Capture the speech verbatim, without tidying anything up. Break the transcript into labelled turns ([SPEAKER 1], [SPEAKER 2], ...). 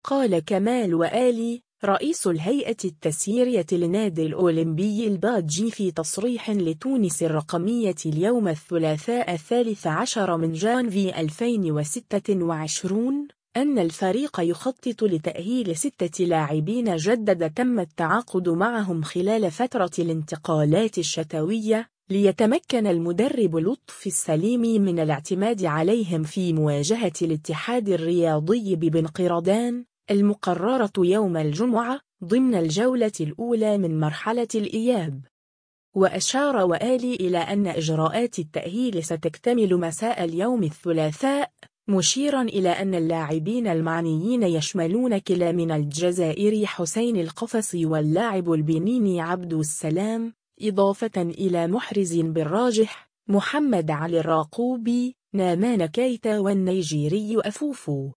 [SPEAKER 1] قال كمال وآلي رئيس الهيئة التسييرية للنادي الأولمبي الباجي في تصريح لتونس الرقمية اليوم الثلاثاء الثالث عشر من جانفي ألفين وستة وعشرين أن الفريق يخطط لتأهيل ستة لاعبين جدد تم التعاقد معهم خلال فترة الانتقالات الشتوية، ليتمكن المدرب لطفي السليمي من الاعتماد عليهم في مواجهة الاتحاد الرياضي ببنقردان المقررة يوم الجمعة ضمن الجولة الأولى من مرحلة الإياب. وأشار وآلي إلى أن إجراءات التأهيل ستكتمل مساء اليوم الثلاثاء، مشيرا إلى أن اللاعبين المعنيين يشملون كلا من الجزائري حسين القفصي واللاعب البنيني عبد السلام، إضافة إلى محرز بالراجح محمد علي الراقوبي، نامان كيتا والنيجيري أفوفو.